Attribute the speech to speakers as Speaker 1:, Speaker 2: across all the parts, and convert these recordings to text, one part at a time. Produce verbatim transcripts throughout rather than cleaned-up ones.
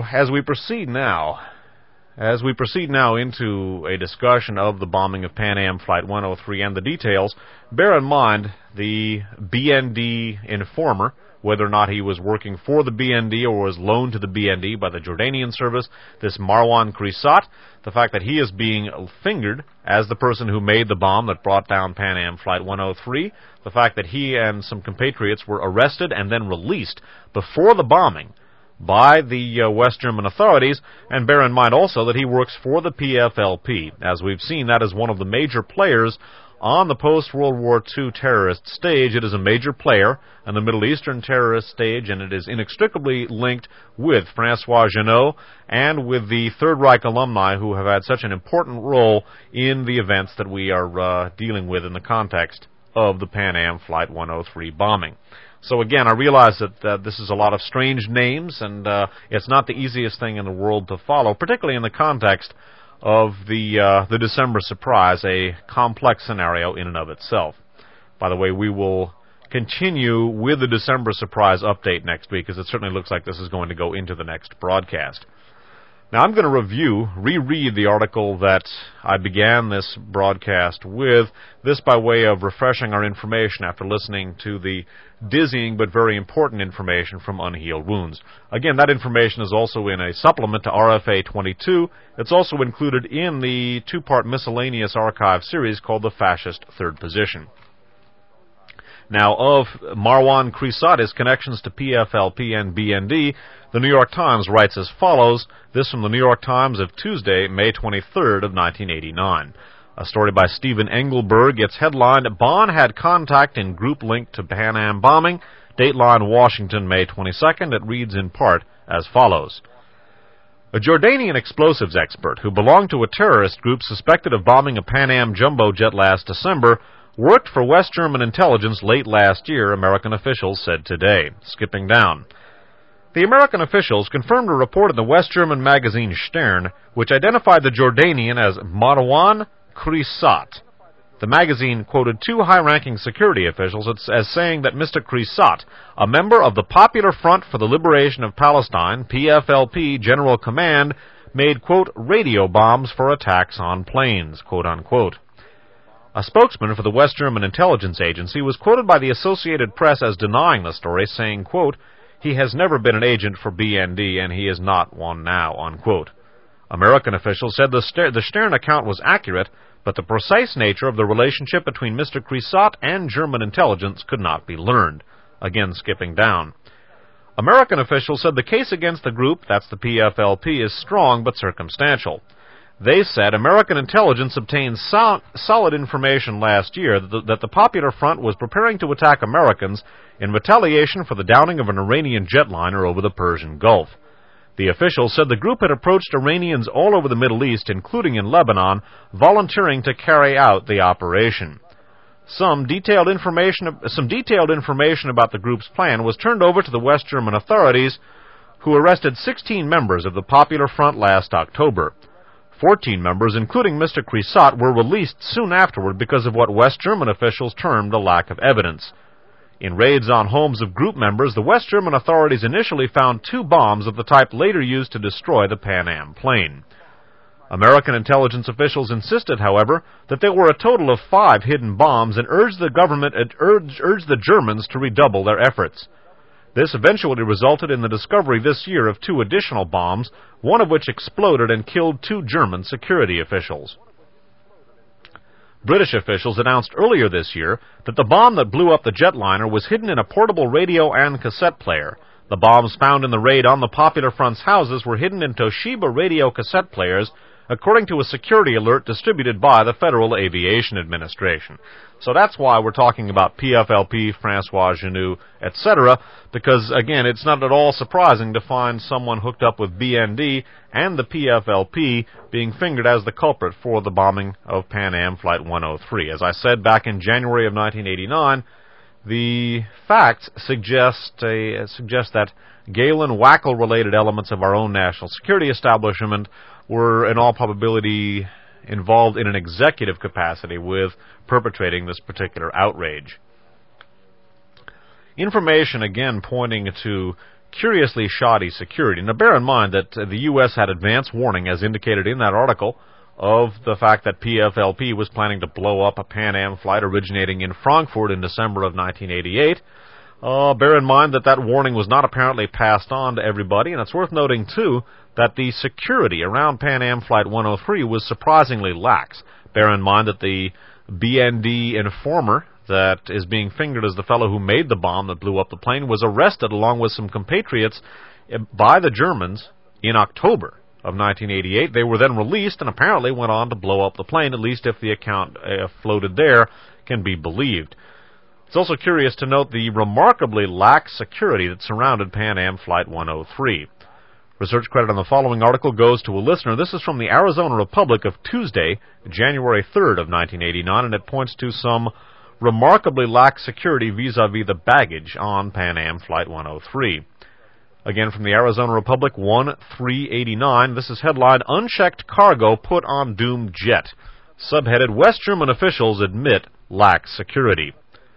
Speaker 1: as we proceed now, as we proceed now into a discussion of the bombing of Pan Am Flight one oh three and the details, bear in mind the B N D informer, whether or not he was working for the B N D or was loaned to the B N D by the Jordanian service, this Marwan Krisat, the fact that he is being fingered as the person who made the bomb that brought down Pan Am Flight one oh three, the fact that he and some compatriots were arrested and then released before the bombing by the uh, West German authorities, and bear in mind also that he works for the P F L P. As we've seen, that is one of the major players on the post-World War Two terrorist stage. It is a major player on the Middle Eastern terrorist stage, and it is inextricably linked with Francois Jeannot and with the Third Reich alumni who have had such an important role in the events that we are uh, dealing with in the context of the Pan Am Flight one oh three bombing. So again, I realize that uh, this is a lot of strange names, and uh, it's not the easiest thing in the world to follow, particularly in the context of the uh, the December surprise, a complex scenario in and of itself. By the way, we will continue with the December surprise update next week, because it certainly looks like this is going to go into the next broadcast. Now, I'm going to review, reread the article that I began this broadcast with, this by way of refreshing our information after listening to the dizzying but very important information from Unhealed Wounds. Again, that information is also in a supplement to R F A twenty-two. It's also included in the two-part miscellaneous archive series called The Fascist Third Position. Now, of Marwan Krisat's connections to P F L P and B N D, the New York Times writes as follows, this from the New York Times of Tuesday, May twenty-third of nineteen eighty-nine. A story by Stephen Engelberg. It's headlined, Bonn had contact in group linked to Pan Am bombing. Dateline Washington, May twenty-second. It reads in part as follows. A Jordanian explosives expert who belonged to a terrorist group suspected of bombing a Pan Am jumbo jet last December worked for West German intelligence late last year, American officials said today. Skipping down. The American officials confirmed a report in the West German magazine Stern, which identified the Jordanian as Marwan Krisat. The magazine quoted two high-ranking security officials as saying that Mister Krisat, a member of the Popular Front for the Liberation of Palestine, P F L P General Command, made, quote, radio bombs for attacks on planes, quote unquote. A spokesman for the West German intelligence agency was quoted by the Associated Press as denying the story, saying, quote, he has never been an agent for B N D and he is not one now, unquote. American officials said the, Ster- the Stern account was accurate, but the precise nature of the relationship between Mister Krisat and German intelligence could not be learned. Again, skipping down. American officials said the case against the group, that's the P F L P, is strong but circumstantial. They said American intelligence obtained sol- solid information last year that the, that the Popular Front was preparing to attack Americans in retaliation for the downing of an Iranian jetliner over the Persian Gulf. The officials said the group had approached Iranians all over the Middle East, including in Lebanon, volunteering to carry out the operation. Some detailed information, some detailed information about the group's plan was turned over to the West German authorities, who arrested sixteen members of the Popular Front last October. Fourteen members, including Mister Krisat, were released soon afterward because of what West German officials termed a lack of evidence. In raids on homes of group members, the West German authorities initially found two bombs of the type later used to destroy the Pan Am plane. American intelligence officials insisted, however, that there were a total of five hidden bombs and urged the government and urged, urged the Germans to redouble their efforts. This eventually resulted in the discovery this year of two additional bombs, one of which exploded and killed two German security officials. British officials announced earlier this year that the bomb that blew up the jetliner was hidden in a portable radio and cassette player. The bombs found in the raid on the Popular Front's houses were hidden in Toshiba radio cassette players, according to a security alert distributed by the Federal Aviation Administration. So that's why we're talking about P F L P, Francois Jeannot, et cetera, because, again, it's not at all surprising to find someone hooked up with B N D and the P F L P being fingered as the culprit for the bombing of Pan Am Flight one oh three. As I said back in January of nineteen eighty-nine, the facts suggest, a, suggest that Galen-Wackel-related elements of our own national security establishment were, in all probability, involved in an executive capacity with perpetrating this particular outrage. Information, again, pointing to curiously shoddy security. Now, bear in mind that uh, the U S had advance warning, as indicated in that article, of the fact that P F L P was planning to blow up a Pan Am flight originating in Frankfurt in December of nineteen eighty-eight. Uh, bear in mind that that warning was not apparently passed on to everybody, and it's worth noting, too, that the security around Pan Am Flight one oh three was surprisingly lax. Bear in mind that the B N D informer that is being fingered as the fellow who made the bomb that blew up the plane was arrested along with some compatriots by the Germans in October of nineteen eighty-eight. They were then released and apparently went on to blow up the plane, at least if the account uh, floated there can be believed. It's also curious to note the remarkably lax security that surrounded Pan Am Flight one oh three. Research credit on the following article goes to a listener. This is from the Arizona Republic of Tuesday, January third of nineteen eighty-nine, and it points to some remarkably lax security vis-a-vis the baggage on Pan Am Flight one oh three. Again, from the Arizona Republic, one three eighty-nine, this is headlined, Unchecked Cargo Put on Doomed Jet. Subheaded, West German Officials Admit Lax Security.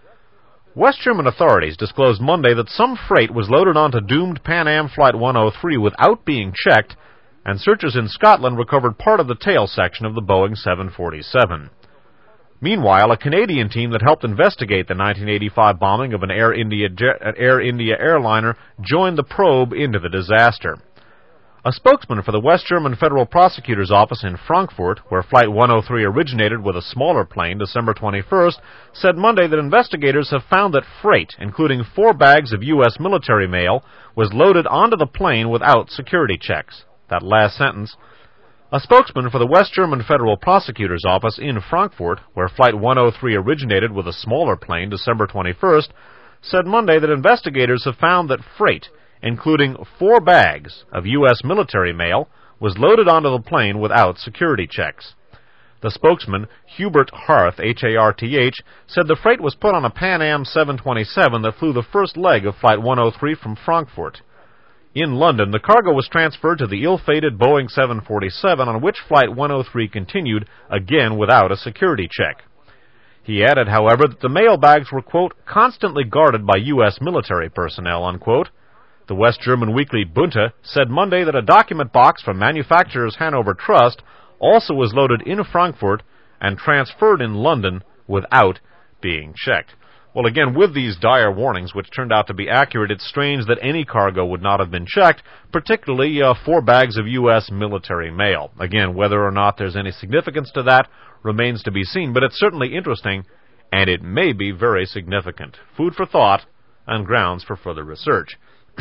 Speaker 1: West German authorities disclosed Monday that some freight was loaded onto doomed Pan Am Flight one oh three without being checked, and searchers in Scotland recovered part of the tail section of the Boeing seven forty-seven. Meanwhile, a Canadian team that helped investigate the nineteen eighty-five bombing of an Air India, Air India airliner joined the probe into the disaster. A spokesman for the West German Federal Prosecutor's Office in Frankfurt, where Flight one oh three originated with a smaller plane December twenty-first, said Monday that investigators have found that freight, including four bags of U S military mail, was loaded onto the plane without security checks. That last sentence. A spokesman for the West German Federal Prosecutor's Office in Frankfurt, where Flight one oh three originated with a smaller plane December twenty-first, said Monday that investigators have found that freight, including four bags of U S military mail, was loaded onto the plane without security checks. The spokesman, Hubert Harth, H A R T H, said the freight was put on a Pan Am seven twenty-seven that flew the first leg of Flight one oh three from Frankfurt. In London, the cargo was transferred to the ill-fated Boeing seven forty-seven, on which Flight one oh three continued, again without a security check. He added, however, that the mail bags were, quote, constantly guarded by U S military personnel, unquote. The West German weekly Bunte said Monday that a document box from manufacturer's Hanover Trust also was loaded in Frankfurt and transferred in London without being checked. Well, again, with these dire warnings, which turned out to be accurate, it's strange that any cargo would not have been checked, particularly uh, four bags of U S military mail. Again, whether or not there's any significance to that remains to be seen, but it's certainly interesting, and it may be very significant. Food for thought and grounds for further research.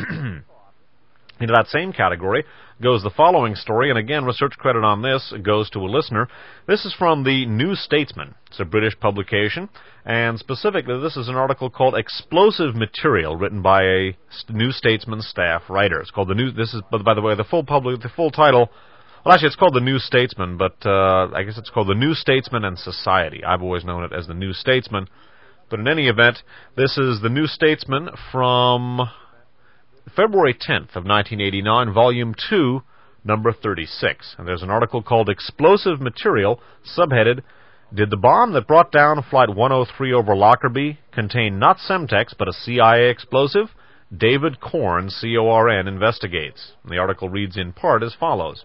Speaker 1: Into that same category goes the following story, and again, research credit on this goes to a listener. This is from the New Statesman. It's a British publication, and specifically, this is an article called "Explosive Material," written by a New Statesman staff writer. It's called the New. This is, by the way, the full public, the full title. Well, actually, it's called the New Statesman, but uh, I guess it's called the New Statesman and Society. I've always known it as the New Statesman, but in any event, this is the New Statesman from February tenth of nineteen eighty-nine, Volume two, Number thirty-six. And there's an article called Explosive Material, subheaded, Did the bomb that brought down Flight one oh three over Lockerbie contain not Semtex, but a C I A explosive? David Corn, C O R N, investigates. And the article reads in part as follows.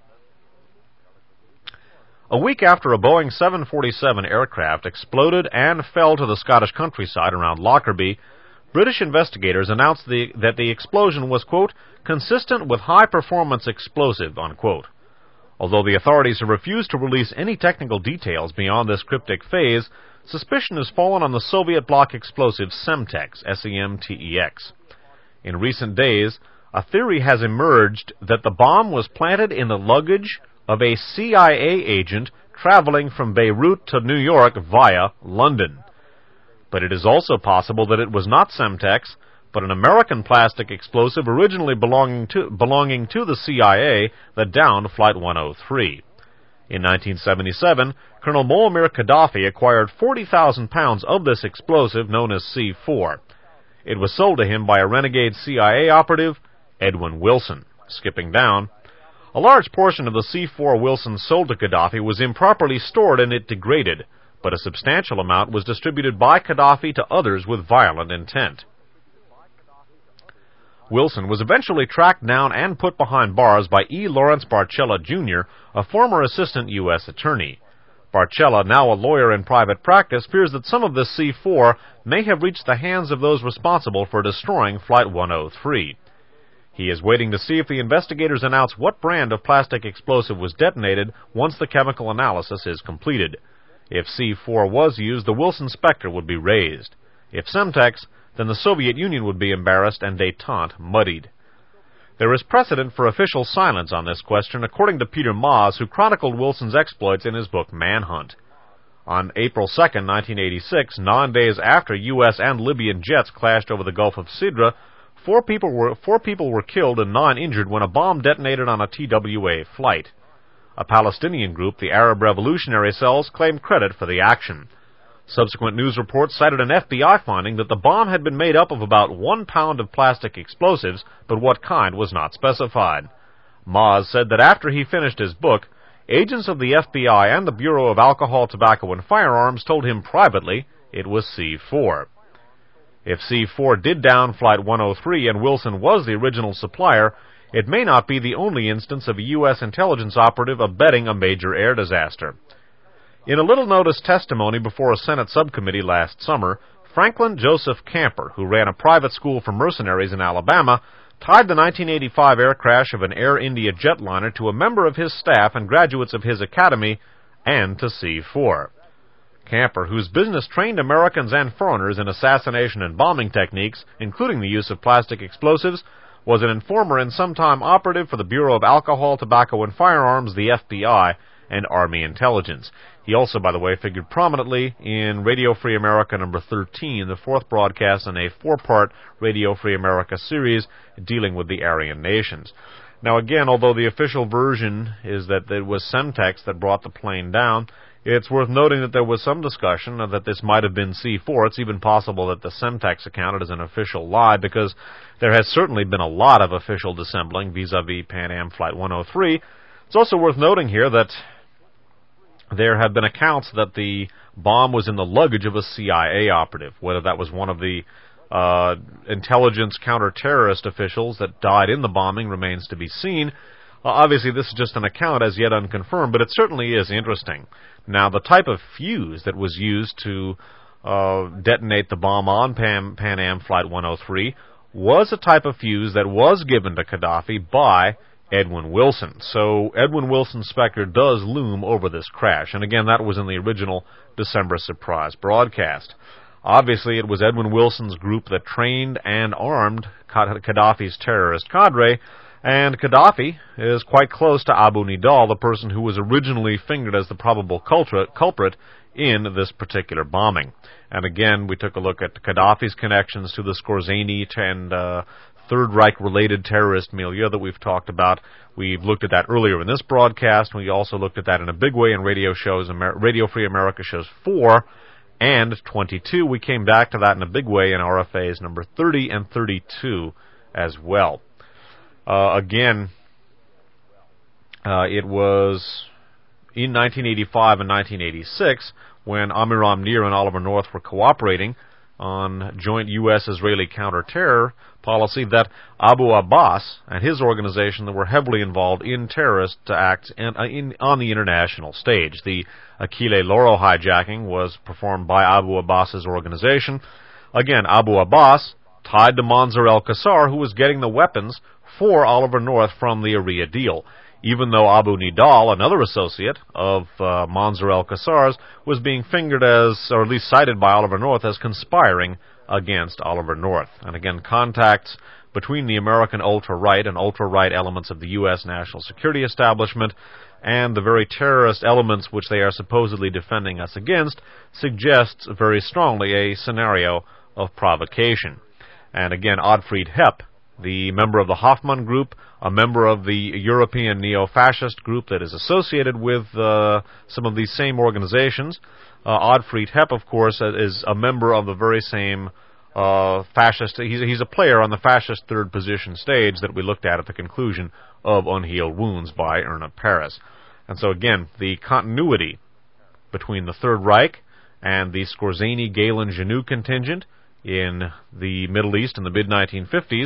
Speaker 1: A week after a Boeing seven forty-seven aircraft exploded and fell to the Scottish countryside around Lockerbie, British investigators announced the, that the explosion was, quote, consistent with high-performance explosive, unquote. Although the authorities have refused to release any technical details beyond this cryptic phase, suspicion has fallen on the Soviet bloc explosive Semtex, S E M T E X. In recent days, a theory has emerged that the bomb was planted in the luggage of a C I A agent traveling from Beirut to New York via London. But it is also possible that it was not Semtex, but an American plastic explosive originally belonging to, belonging to the C I A that downed Flight one oh three. In nineteen seventy-seven, Colonel Muammar Gaddafi acquired forty thousand pounds of this explosive known as C four. It was sold to him by a renegade C I A operative, Edwin Wilson. Skipping down, a large portion of the C four Wilson sold to Gaddafi was improperly stored and it degraded, but a substantial amount was distributed by Gaddafi to others with violent intent. Wilson was eventually tracked down and put behind bars by E. Lawrence Barcella, Junior, a former assistant U S attorney. Barcella, now a lawyer in private practice, fears that some of this C four may have reached the hands of those responsible for destroying Flight one oh three. He is waiting to see if the investigators announce what brand of plastic explosive was detonated once the chemical analysis is completed. If C four was used, the Wilson specter would be raised. If Semtex, then the Soviet Union would be embarrassed and détente muddied. There is precedent for official silence on this question, according to Peter Maas, who chronicled Wilson's exploits in his book Manhunt. On April second, nineteen eighty-six, nine days after U S and Libyan jets clashed over the Gulf of Sidra, four people were, four people were killed and nine injured when a bomb detonated on a T W A flight. A Palestinian group, the Arab Revolutionary Cells, claimed credit for the action. Subsequent news reports cited an F B I finding that the bomb had been made up of about one pound of plastic explosives, but what kind was not specified. Maas said that after he finished his book, agents of the F B I and the Bureau of Alcohol, Tobacco, and Firearms told him privately it was C four. If C four did down Flight one oh three and Wilson was the original supplier, it may not be the only instance of a U S intelligence operative abetting a major air disaster. In a little-noticed testimony before a Senate subcommittee last summer, Franklin Joseph Camper, who ran a private school for mercenaries in Alabama, tied the nineteen eighty-five air crash of an Air India jetliner to a member of his staff and graduates of his academy, and to C four. Camper, whose business trained Americans and foreigners in assassination and bombing techniques, including the use of plastic explosives, was an informer and sometime operative for the Bureau of Alcohol, Tobacco, and Firearms, the F B I, and Army Intelligence. He also, by the way, figured prominently in Radio Free America number thirteen, the fourth broadcast in a four-part Radio Free America series dealing with the Aryan nations. Now again, although the official version is that it was Semtex that brought the plane down, it's worth noting that there was some discussion that this might have been C four. It's even possible that the Semtex account is an official lie, because there has certainly been a lot of official dissembling vis-a-vis Pan Am Flight one oh three. It's also worth noting here that there have been accounts that the bomb was in the luggage of a C I A operative. Whether that was one of the uh, intelligence counter-terrorist officials that died in the bombing remains to be seen. Uh, obviously, this is just an account as yet unconfirmed, but it certainly is interesting. Now, the type of fuse that was used to uh, detonate the bomb on Pan, Pan Am Flight one oh three was a type of fuse that was given to Gaddafi by Edwin Wilson. So Edwin Wilson's specter does loom over this crash. And again, that was in the original December surprise broadcast. Obviously, it was Edwin Wilson's group that trained and armed Gaddafi's terrorist cadre, and Gaddafi is quite close to Abu Nidal, the person who was originally fingered as the probable culprit in this particular bombing. And again, we took a look at Gaddafi's connections to the Skorzeny and uh, Third Reich-related terrorist milieu that we've talked about. We've looked at that earlier in this broadcast. We also looked at that in a big way in radio shows, Amer- Radio Free America shows four and twenty-two. We came back to that in a big way in R F As number thirty and thirty-two as well. Uh, again, uh, it was in nineteen eighty-five and nineteen eighty-six when Amiram Nir and Oliver North were cooperating on joint U S-Israeli counter-terror policy that Abu Abbas and his organization that were heavily involved in terrorist acts in, uh, in, on the international stage. The Achille Lauro hijacking was performed by Abu Abbas's organization. Again, Abu Abbas tied to Mansour al-Qassar, who was getting the weapons for Oliver North from the Area deal, even though Abu Nidal, another associate of uh, Mansour al-Qassar's, was being fingered as, or at least cited by Oliver North as conspiring against Oliver North. And again, contacts between the American ultra-right and ultra-right elements of the U S national security establishment and the very terrorist elements which they are supposedly defending us against suggests very strongly a scenario of provocation. And again, Ottfried Hepp, the member of the Hoffman Group, a member of the European neo-fascist group that is associated with uh, some of these same organizations. Uh, Ottfried Hepp, of course, is a member of the very same uh, fascist. He's, he's a player on the fascist third position stage that we looked at at the conclusion of Unhealed Wounds by Erna Paris. And so again, the continuity between the Third Reich and the Skorzeny-Galen-Janou contingent in the Middle East in the mid nineteen fifties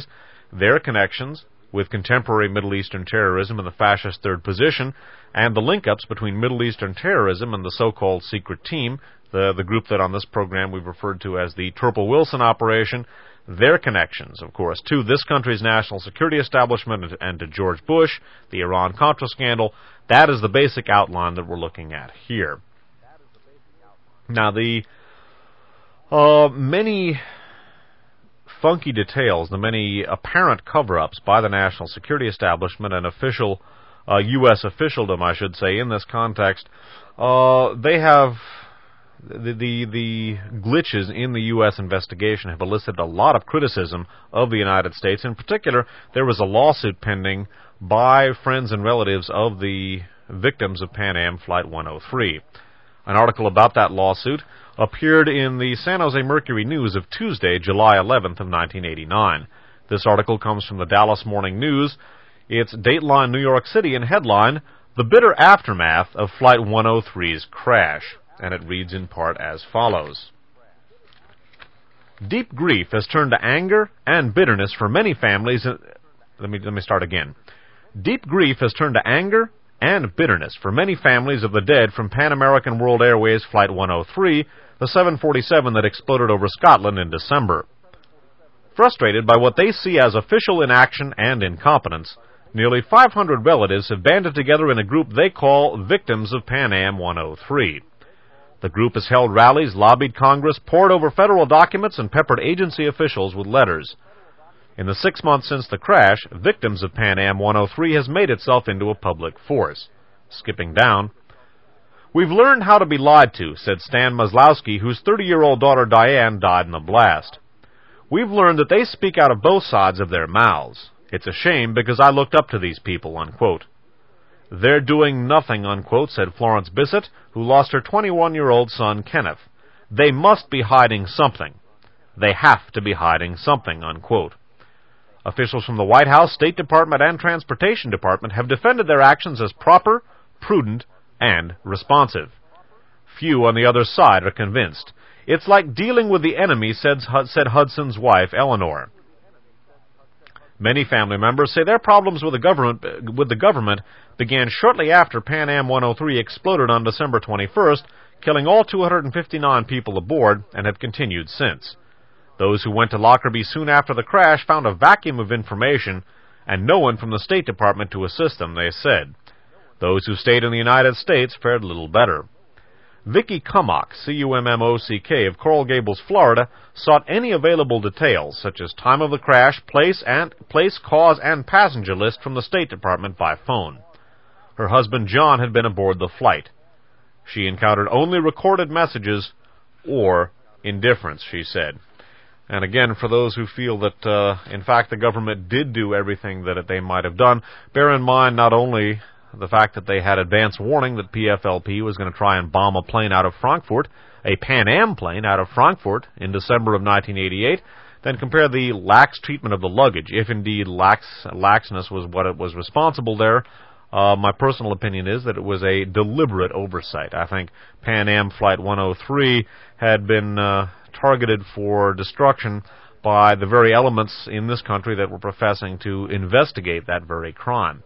Speaker 1: their connections with contemporary Middle Eastern terrorism and the fascist Third Position, and the link-ups between Middle Eastern terrorism and the so-called Secret Team, the, the group that on this program we've referred to as the Turple Wilson operation, their connections, of course, to this country's national security establishment and, and to George Bush, the Iran-Contra scandal. That is the basic outline that we're looking at here. Now, the uh, many funky details, the many apparent cover-ups by the national security establishment and official uh, U S officialdom, I should say, in this context, uh, they have the, the the glitches in the U S investigation have elicited a lot of criticism of the United States. In particular, there was a lawsuit pending by friends and relatives of the victims of Pan Am Flight one oh three. An article about that lawsuit appeared in the San Jose Mercury News of Tuesday, July eleventh of nineteen eighty-nine. This article comes from the Dallas Morning News. It's Dateline New York City and headline, "The Bitter Aftermath of Flight one oh three's Crash." And it reads in part as follows. Deep grief has turned to anger and bitterness for many families. In, let me let me start again. Deep grief has turned to anger and bitterness for many families of the dead from Pan American World Airways Flight one oh three, the seven forty-seven that exploded over Scotland in December. Frustrated by what they see as official inaction and incompetence, nearly five hundred relatives have banded together in a group they call Victims of Pan Am one oh three. The group has held rallies, lobbied Congress, pored over federal documents, and peppered agency officials with letters. In the six months since the crash, Victims of Pan Am one oh three has made itself into a public force. Skipping down, "We've learned how to be lied to," said Stan Maslowski, whose thirty-year-old daughter Diane died in the blast. "We've learned that they speak out of both sides of their mouths. It's a shame because I looked up to these people," unquote. "They're doing nothing," unquote, said Florence Bissett, who lost her twenty-one-year-old son, Kenneth. "They must be hiding something. They have to be hiding something," unquote. Officials from the White House, State Department, and Transportation Department have defended their actions as proper, prudent, and responsive. Few on the other side are convinced. "It's like dealing with the enemy," said, said Hudson's wife, Eleanor. Many family members say their problems with the government with the government began shortly after Pan Am one oh three exploded on December twenty-first, killing all two hundred fifty-nine people aboard, and have continued since. Those who went to Lockerbie soon after the crash found a vacuum of information and no one from the State Department to assist them, they said. Those who stayed in the United States fared little better. Vicky Cummock, C U M M O C K, of Coral Gables, Florida, sought any available details, such as time of the crash, place, and place, cause, and passenger list from the State Department by phone. Her husband, John, had been aboard the flight. She encountered only recorded messages or indifference, she said. And again, for those who feel that, uh, in fact, the government did do everything that they might have done, bear in mind not only the fact that they had advance warning that P F L P was going to try and bomb a plane out of Frankfurt, a Pan Am plane out of Frankfurt in December of nineteen eighty-eight, then compare the lax treatment of the luggage, if indeed lax, laxness was what it was responsible there. Uh, my personal opinion is that it was a deliberate oversight. I think Pan Am Flight one oh three had been uh, targeted for destruction by the very elements in this country that were professing to investigate that very crime.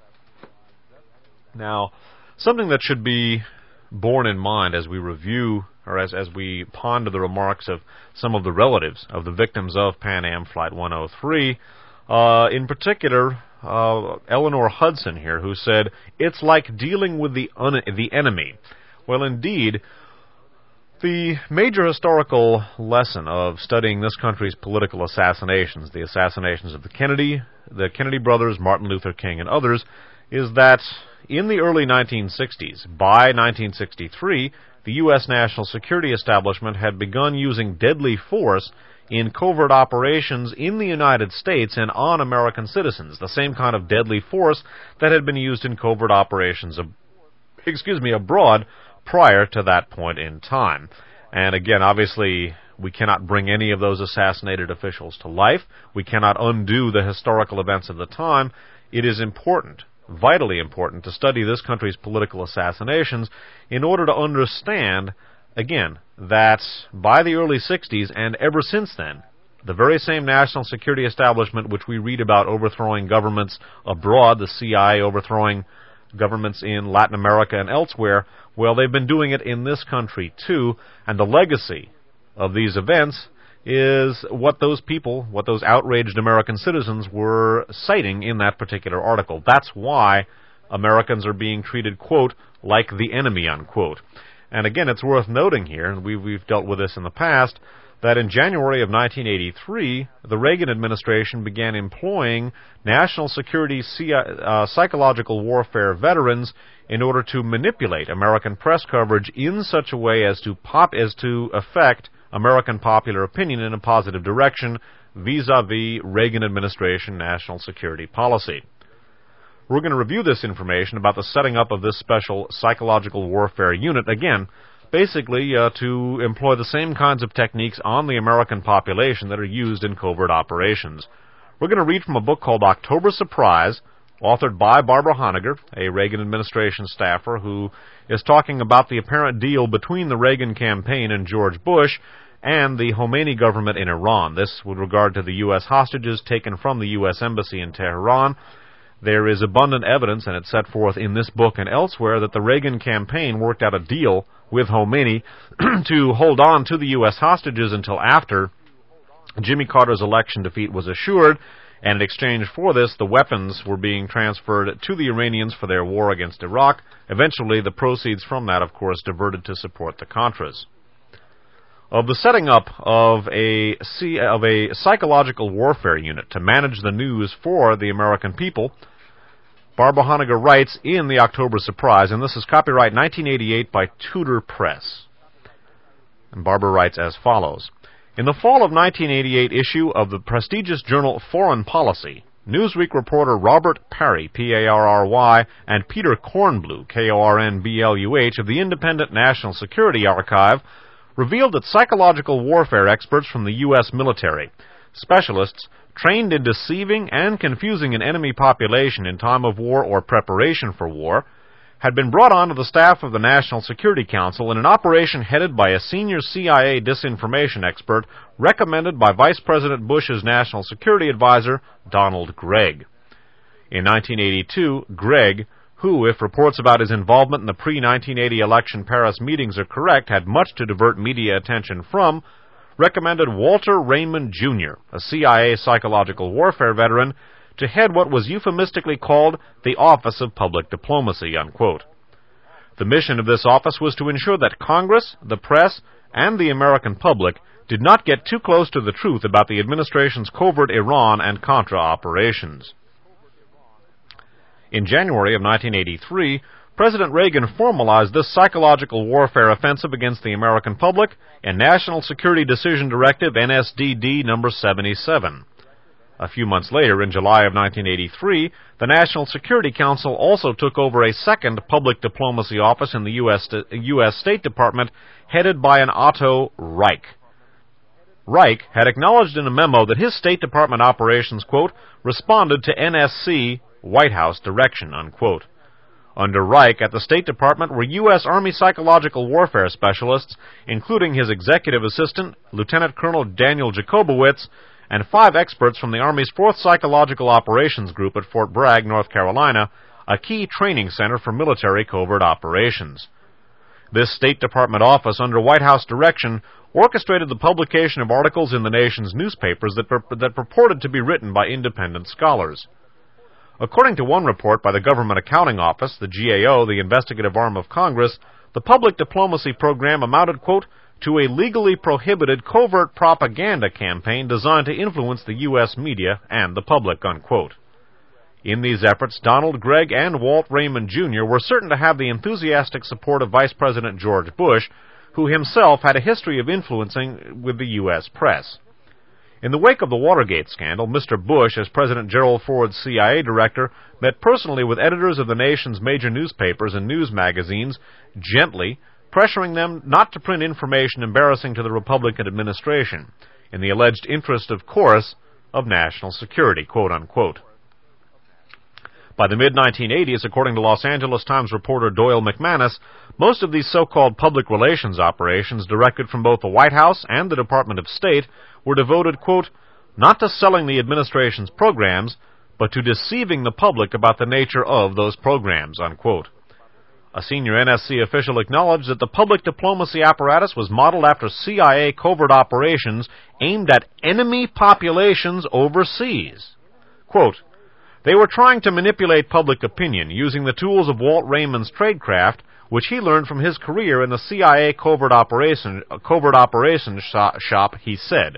Speaker 1: Now, something that should be borne in mind as we review, or as, as we ponder the remarks of some of the relatives of the victims of Pan Am Flight one oh three, uh, in particular, uh, Eleanor Hudson here, who said, "It's like dealing with the, un- the enemy." Well, indeed, the major historical lesson of studying this country's political assassinations, the assassinations of the Kennedy, the Kennedy brothers, Martin Luther King, and others, is that in the early nineteen sixties, by nineteen sixty-three, the U S national security establishment had begun using deadly force in covert operations in the United States and on American citizens, the same kind of deadly force that had been used in covert operations ab- excuse me, abroad prior to that point in time. And again, obviously, we cannot bring any of those assassinated officials to life. We cannot undo the historical events of the time. It is important, vitally important, to study this country's political assassinations in order to understand, again, that by the early sixties and ever since then, The very same national security establishment which we read about overthrowing governments abroad, the C I A overthrowing governments in Latin America and elsewhere, well, they've been doing it in this country too, and the legacy of these events is what those people, what those outraged American citizens were citing in that particular article. That's why Americans are being treated, quote, like the enemy, unquote. And again, it's worth noting here, and we've, we've dealt with this in the past, that in January of nineteen eighty-three, the Reagan administration began employing national security uh, psychological warfare veterans in order to manipulate American press coverage in such a way as to pop as to affect American popular opinion in a positive direction vis-a-vis Reagan administration national security policy. We're going to review this information about the setting up of this special psychological warfare unit, again, basically uh, to employ the same kinds of techniques on the American population that are used in covert operations. We're going to read from a book called October Surprise, authored by Barbara Honegger, a Reagan administration staffer who is talking about the apparent deal between the Reagan campaign and George Bush and the Khomeini government in Iran. This with regard to the U S hostages taken from the U S Embassy in Tehran. There is abundant evidence, and it's set forth in this book and elsewhere, that the Reagan campaign worked out a deal with Khomeini to hold on to the U S hostages until after Jimmy Carter's election defeat was assured, and in exchange for this, the weapons were being transferred to the Iranians for their war against Iraq. Eventually, the proceeds from that, of course, diverted to support the Contras. Of the setting up of a, of a psychological warfare unit to manage the news for the American people, Barbara Honegger writes in the October Surprise, and this is copyright nineteen eighty-eight by Tudor Press. And Barbara writes as follows. In the fall of nineteen eighty-eight issue of the prestigious journal Foreign Policy, Newsweek reporter Robert Parry, P A R R Y, and Peter Kornbluh, K O R N B L U H, of the Independent National Security Archive, revealed that psychological warfare experts from the U S military, specialists trained in deceiving and confusing an enemy population in time of war or preparation for war, had been brought onto the staff of the National Security Council in an operation headed by a senior C I A disinformation expert recommended by Vice President Bush's National Security Advisor, Donald Gregg. In nineteen eighty-two, Gregg, who, if reports about his involvement in the pre nineteen eighty election Paris meetings are correct, had much to divert media attention from, recommended Walter Raymond Junior, a C I A psychological warfare veteran, to head what was euphemistically called the Office of Public Diplomacy, unquote. The mission of this office was to ensure that Congress, the press, and the American public did not get too close to the truth about the administration's covert Iran and Contra operations. In January of nineteen eighty-three, President Reagan formalized this psychological warfare offensive against the American public in National Security Decision Directive N S D D number seventy-seven. A few months later, in July of nineteen eighty-three, the National Security Council also took over a second public diplomacy office in the U S U S State Department, headed by an Otto Reich. Reich had acknowledged in a memo that his State Department operations, quote, responded to N S C White House direction, unquote. Under Reich, at the State Department were U S Army psychological warfare specialists, including his executive assistant, Lieutenant Colonel Daniel Jacobowitz, and five experts from the Army's fourth Psychological Operations Group at Fort Bragg, North Carolina, a key training center for military covert operations. This State Department office, under White House direction, orchestrated the publication of articles in the nation's newspapers that, pur- that purported to be written by independent scholars. According to one report by the Government Accounting Office, the G A O, the investigative arm of Congress, the public diplomacy program amounted, quote, to a legally prohibited covert propaganda campaign designed to influence the U S media and the public, unquote. In these efforts, Donald Gregg and Walt Raymond Junior were certain to have the enthusiastic support of Vice President George Bush, who himself had a history of influencing with the U S press. In the wake of the Watergate scandal, Mister Bush, as President Gerald Ford's C I A director, met personally with editors of the nation's major newspapers and news magazines, gently pressuring them not to print information embarrassing to the Republican administration, in the alleged interest, of course, of national security, quote unquote. By the mid nineteen eighties, according to Los Angeles Times reporter Doyle McManus, most of these so-called public relations operations directed from both the White House and the Department of State were devoted, quote, not to selling the administration's programs, but to deceiving the public about the nature of those programs, unquote. A senior N S C official acknowledged that the public diplomacy apparatus was modeled after C I A covert operations aimed at enemy populations overseas. Quote, they were trying to manipulate public opinion using the tools of Walt Raymond's tradecraft, which he learned from his career in the C I A covert operation, covert operations shop, he said.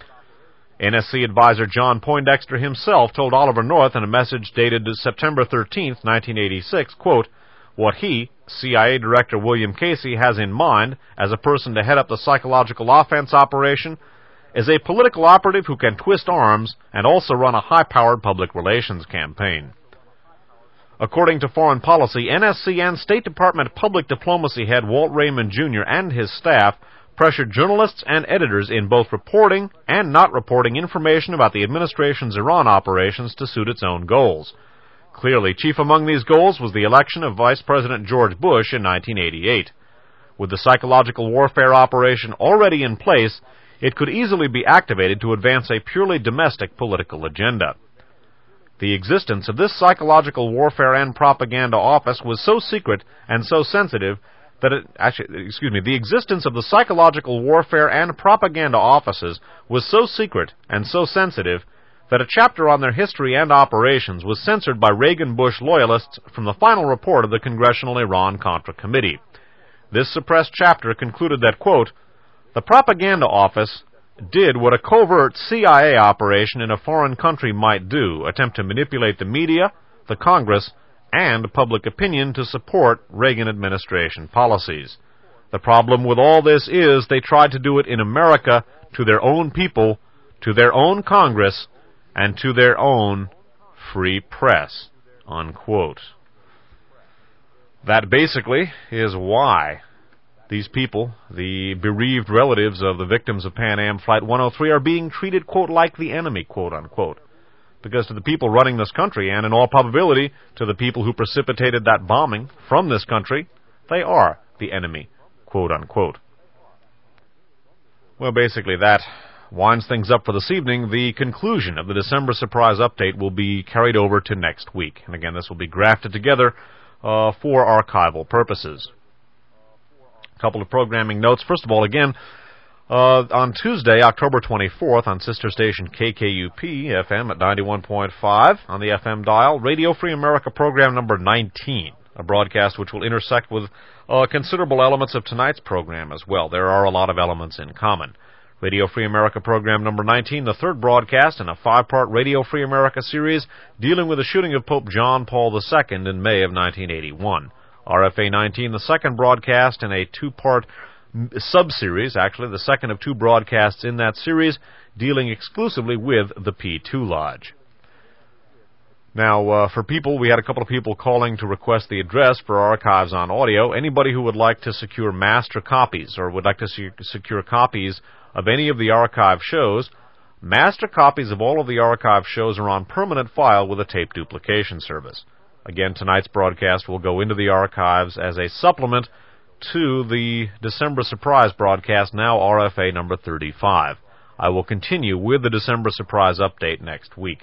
Speaker 1: N S C advisor John Poindexter himself told Oliver North in a message dated September thirteenth, nineteen eighty-six, quote, what he, C I A Director William Casey, has in mind as a person to head up the psychological offense operation is a political operative who can twist arms and also run a high-powered public relations campaign. According to Foreign Policy, N S C and State Department public diplomacy head Walt Raymond Junior and his staff pressured journalists and editors in both reporting and not reporting information about the administration's Iran operations to suit its own goals. Clearly, chief among these goals was the election of Vice President George Bush in nineteen eighty-eight. With the psychological warfare operation already in place, it could easily be activated to advance a purely domestic political agenda. The existence of this psychological warfare and propaganda office was so secret and so sensitive that it, actually, excuse me, the existence of the psychological warfare and propaganda offices was so secret and so sensitive that a chapter on their history and operations was censored by Reagan-Bush loyalists from the final report of the Congressional Iran-Contra Committee. This suppressed chapter concluded that, quote, the propaganda office did what a covert C I A operation in a foreign country might do, attempt to manipulate the media, the Congress, and public opinion to support Reagan administration policies. The problem with all this is they tried to do it in America to their own people, to their own Congress, and to their own free press, unquote. That basically is why these people, the bereaved relatives of the victims of Pan Am Flight one oh three, are being treated, quote, like the enemy, quote, unquote. Because to the people running this country, and in all probability to the people who precipitated that bombing from this country, they are the enemy, quote, unquote. Well, basically that winds things up for this evening. The conclusion of the December surprise update will be carried over to next week. And again, this will be grafted together uh, for archival purposes. A couple of programming notes. First of all, again, uh, on Tuesday, October twenty-fourth, on sister station K K U P F M at ninety-one point five on the F M dial, Radio Free America program number nineteen, a broadcast which will intersect with uh, considerable elements of tonight's program as well. There are a lot of elements in common. Radio Free America program number nineteen, the third broadcast in a five-part Radio Free America series dealing with the shooting of Pope John Paul the Second in May of nineteen eighty-one. R F A nineteen, the second broadcast in a two-part sub-series, actually the second of two broadcasts in that series, dealing exclusively with the P two Lodge. Now, uh, for people, we had a couple of people calling to request the address for Archives on Audio. Anybody who would like to secure master copies or would like to se- secure copies of any of the archive shows, master copies of all of the archive shows are on permanent file with a tape duplication service. Again, tonight's broadcast will go into the archives as a supplement to the December surprise broadcast, now R F A number thirty-five. I will continue with the December surprise update next week.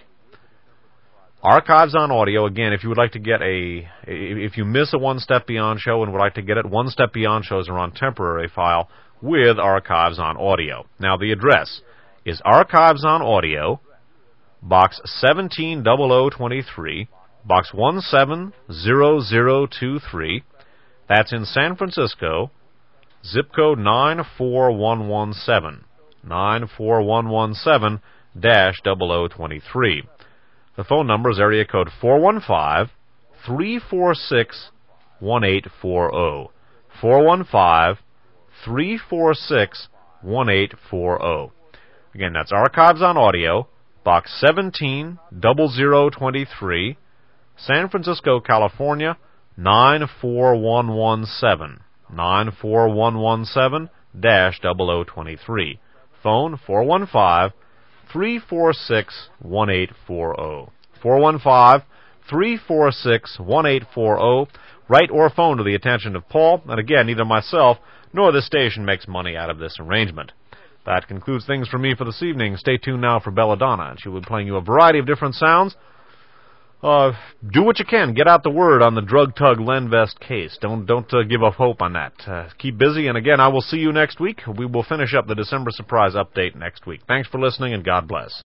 Speaker 1: Archives on Audio, again, if you would like to get a, if you miss a One Step Beyond show and would like to get it, One Step Beyond shows are on temporary file with Archives on Audio. Now, the address is Archives on Audio, Box seventeen double oh twenty-three, Box one seven zero zero two three. That's in San Francisco, zip code nine four one one seven, nine four one one seven dash double oh twenty-three. The phone number is area code four one five, three four six, one eight four zero. four one five, three four six, one eight four zero. Again, that's Archives on Audio, Box seventeen double oh twenty-three, San Francisco, California, nine four one one seven, nine four one one seven dash double oh twenty-three. Phone four one five, three four six, one eight four zero. four one five, three four six, one eight four zero. Write or phone to the attention of Paul, and again, neither myself nor this station makes money out of this arrangement. That concludes things for me for this evening. Stay tuned now for Belladonna, and she will be playing you a variety of different sounds. Uh, do what you can. Get out the word on the drug tug Lenvest case. Don't don't uh, give up hope on that. Uh, keep busy, and again, I will see you next week. We will finish up the December surprise update next week. Thanks for listening, and God bless.